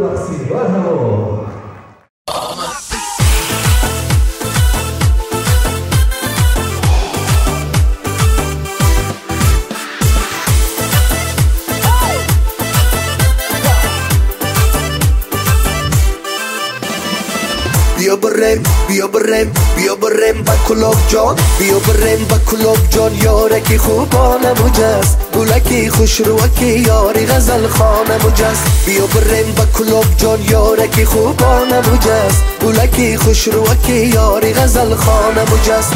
بیا بریم بیا بریم بیا بریم با کلوب جان، بیا بریم با کلوب جان، یارکی خوبانم و جست، گلکی خوش روکی یاری غزل خانم و جست. بیا بریم با کلوب جان، یارکی خوبانم و جست، گلکی خوش روکی یاری غزل خانم و جست.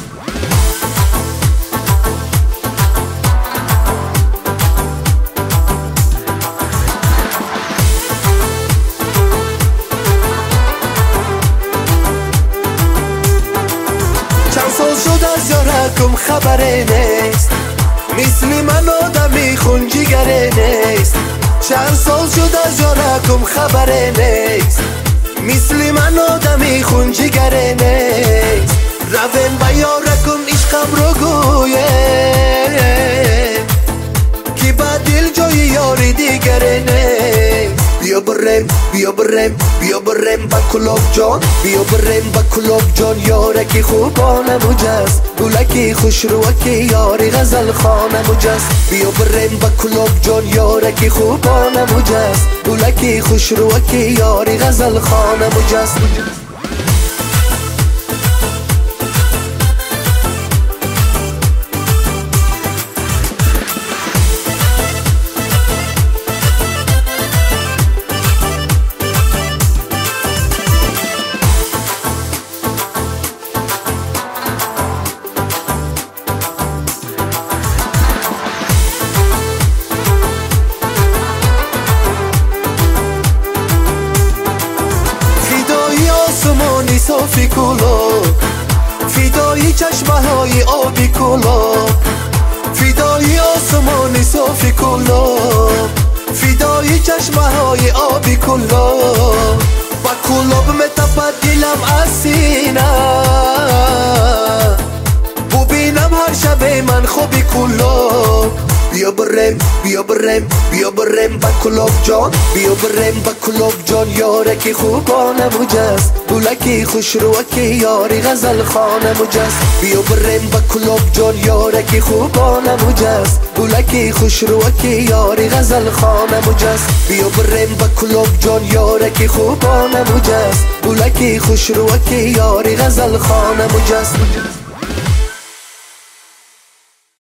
سال شد از یارکم خبره نیست، مثل من آدمی خون جگره نیست. چند سال شد از یارکم خبره نیست، مثل من آدمی خون جگره نیست. رویم با یارکم عشقم رو گویه که با دل جای یاری دیگره نیست. بیا بریم بیا بریم بیا بریم با کلوب جان، بیا بریم با کلوب جان، یارکی خوبانم و جست، گلکی خوش روکی یاری غزل خانم و جست. بیا بریم با کلوب جان، یارکی خوبانم و جست، گلکی خوش روکی یاری غزل خانم و جست. آسمانی صافی کلوب، فدایی چشمه های آبی کلوب، فدایی آسمانی صافی کلوب، فدایی چشمه های آبی کلوب. با کلوب متپد دلم از سینه، ببینم هر شب من خوبی کلوب. بیا بریم بیا بریم بیا بریم با کلوب جان، بیا بریم با کلوب جان، یارکی خوبانم و جست، گلکی خوش روکی یاری غزل خانم و جست. بیا بریم با کلوب جان، یارکی خوبانم و جست، گلکی خوش روکی یاری غزل خانم و جست. بیا بریم با کلوب جان، یارکی خوبانم و جست، گلکی خوش روکی یاری غزل خانم و جست.